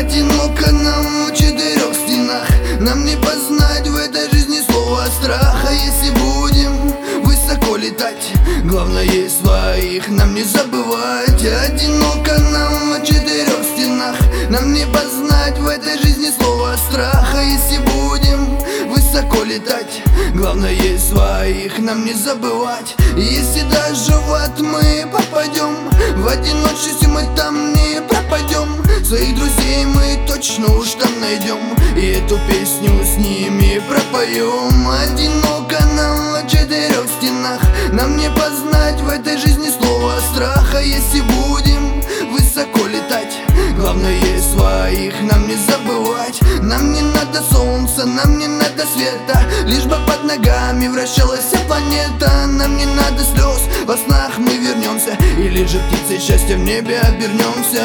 Одиноко нам в четырех стенах, нам не познать в этой жизни слова страха. Если будем высоко летать, главное своих нам не забывать. Одиноко нам в четырех стенах, нам не познать в этой жизни слова страха. Если будем высоко летать, главное своих нам не забывать. Если даже в ад мы попадем, в одиночестве мы там не пропадем. Своих друзей мы точно уж там найдем, и эту песню с ними пропоем. Одиноко нам в четырех стенах, нам не познать в этой жизни слова страха. Если будем высоко летать, главное своих нам не забывать. Нам не надо солнца, нам не надо света, лишь бы под ногами вращалась вся планета. Нам не надо слез, во снах мы вернемся, или же птицей счастья в небе обернемся.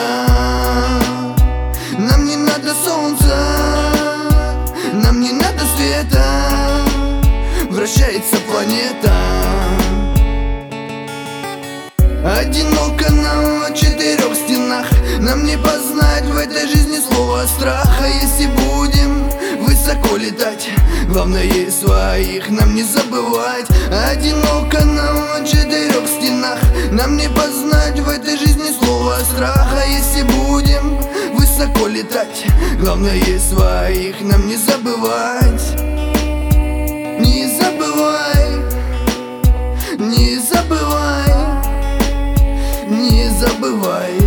Нам не надо солнца, нам не надо света, вращается планета. Одиноко нам в четырех стенах, нам не познать в этой жизни слова страха. Если будем высоко летать, главное своих нам не забывать. Одиноко нам в четырех стенах, нам не познать в этой жизни слова страха. Если будем высоко летать, главное своих нам не забывать. Не забывай, не забывай, не забывай.